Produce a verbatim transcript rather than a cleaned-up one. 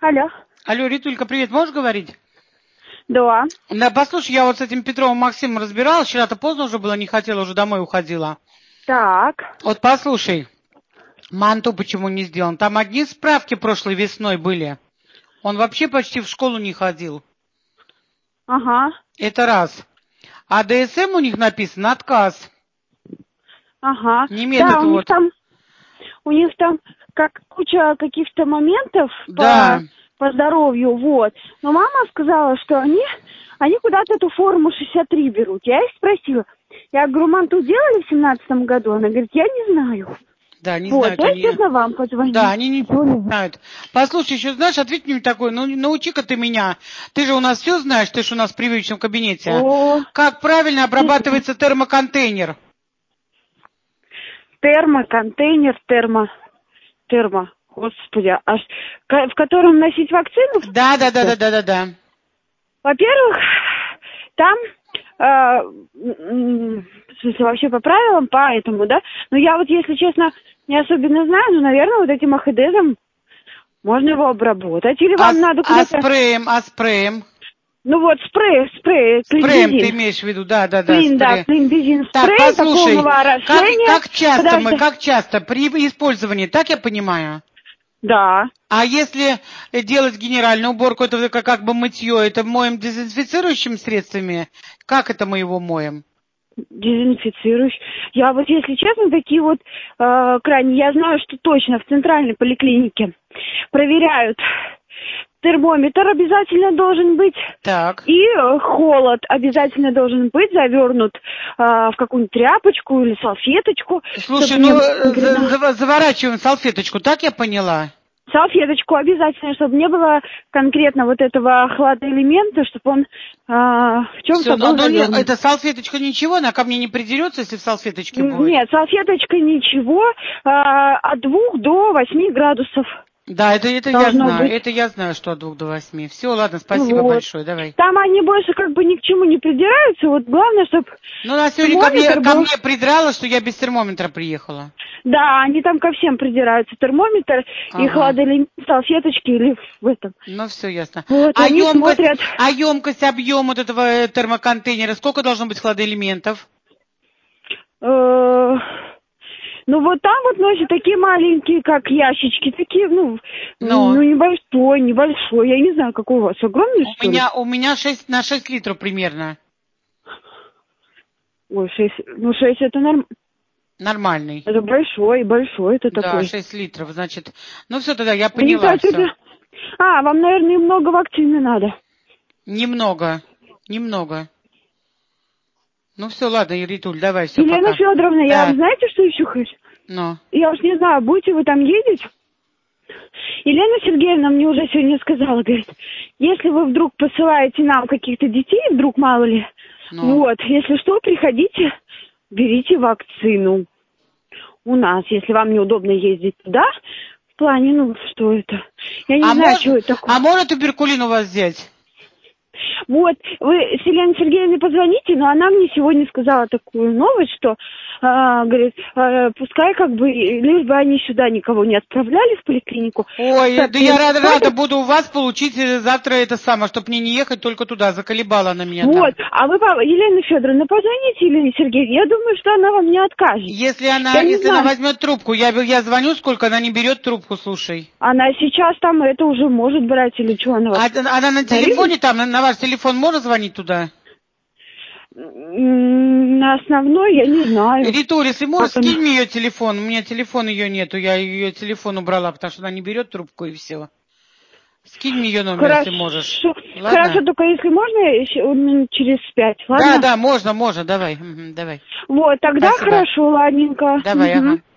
Алло. Алло, Ритулька, привет, можешь говорить? Да. Да, послушай, я вот с этим Петровым Максимом разбиралась, вчера-то поздно уже было, не хотела, уже домой уходила. Так. Вот послушай, манту почему не сделан? Там одни справки прошлой весной были. Он вообще почти в школу не ходил. Ага. Это раз. А ДСМ у них написан отказ. Ага. Немедленно Да, у них вот. там, у них там как куча каких-то моментов Да. по, по здоровью, вот. Но мама сказала, что они, они куда-то эту форму шестьдесят три берут. Я их спросила. Я говорю, манту делали в семнадцатом году? Она говорит, я не знаю. Да, не Вот, знают я, они. естественно, вам позвоню. Да, они ничего не знают. Послушай, еще знаешь, ответь мне такой, ну научи-ка ты меня. Ты же у нас все знаешь, ты же у нас в привычном кабинете. О, Как правильно обрабатывается термоконтейнер? термоконтейнер, термо, термо, господи, аж, ко- в котором носить вакцину? Да, да, да, да, да, да, да. Во-первых, там, э, м, в смысле, вообще по правилам, по этому, да, но я вот, если честно, не особенно знаю, но, наверное, вот этим ахедезом можно его обработать, или А, вам надо а куда-то... спреем, а спреем? Ну вот, спрей, спрей, Спреем ты клинбезин. имеешь в виду, да, да, да, Клин, да, спрей. клинбезин Так, спрей до послушай, полного как, орошения. как часто мы, Подожди. как часто при использовании, так я понимаю? Да. А если делать генеральную уборку, это как, как бы мытье, это моем дезинфицирующими средствами? Как это мы его моем? Дезинфицирующий. Я вот, если честно, такие вот э, крайне, я знаю, что точно в центральной поликлинике проверяют. Термометр обязательно должен быть. Так. И э, холод обязательно должен быть завернут э, в какую-нибудь тряпочку или салфеточку. Слушай, не ну было за- грязи. за- заворачиваем салфеточку, так я поняла? Салфеточку обязательно, чтобы не было конкретно вот этого хладоэлемента, чтобы он э, в чем-то Все, был ну, не, завернут. эта салфеточка ничего, она ко мне не придерется, если в салфеточке будет? Нет, салфеточка ничего, э, от двух до восьми градусов Да, это, это я должно знаю, быть. это я знаю, что от двух до восьми. Все, ладно, спасибо Вот. большое, давай. Там они больше как бы ни к чему не придираются, вот главное, чтобы Ну, она сегодня ко мне, термометр ко был... мне придрала, что я без термометра приехала. Да, они там ко всем придираются, термометр и Ага. хладоэлемент, салфеточки или в этом. Ну, все ясно. Вот, А они емкость, смотрят... а емкость, объем вот этого э, термоконтейнера, сколько должно быть хладоэлементов? Э, ну, вот там вот носят такие маленькие, как ящички, такие, ну, Но ну, небольшой, небольшой. Я не знаю, какой у вас, огромный, у что ли? меня, у меня шесть на шесть литров примерно. Ой, шесть, ну, шесть это нормально. Нормальный. Это большой, большой это Да, такой. шесть литров, значит. Ну, все тогда, я Мне поняла кажется, все. это... А, вам, наверное, много вакцины надо. Немного, немного. Ну, все, ладно, Ритуль, давай, все, Елена пока. Федоровна, я вам Да, знаете, что еще хочу? ну. Я уж не знаю, будете вы там ездить? Елена Сергеевна мне уже сегодня сказала, говорит, если вы вдруг посылаете нам каких-то детей, вдруг мало ли, Ну. вот, если что, приходите, берите вакцину у нас, если вам неудобно ездить туда, в плане, ну, что это? Я не А знаю, можно, что это такое. а можно туберкулин у вас взять? Вот, вы с Еленой Сергеевной позвоните, но она мне сегодня сказала такую новость, что, а, говорит, а, пускай как бы, лишь бы они сюда никого не отправляли в поликлинику. Ой, Так, да я рада, смотрят, рада буду у вас получить э, завтра это самое, чтобы мне не ехать только туда, заколебала она меня вот, там. а вы, папа, Елена Федоровна, позвоните Елене Сергеевне, я думаю, что она вам не откажет. Если она, Я не если она знаю, возьмет трубку, я, я звоню, сколько она не берет трубку, слушай. она сейчас там это уже может брать или что она вас? А, она на телефоне там, на, на ваш телефон можно звонить туда? М, На основной я не знаю. Ритуль, если можешь, Как она? скинь мне ее телефон. У меня телефон ее нету, я ее телефон убрала, потому что она не берет трубку и все. Скинь мне ее номер, Хорошо, если можешь. хорошо, Ладно? только если можно, еще минут через пять, Да, ладно? да, можно, можно, давай, угу, давай. Вот, тогда Спасибо. хорошо, ладненько. Давай, Мгм. ага.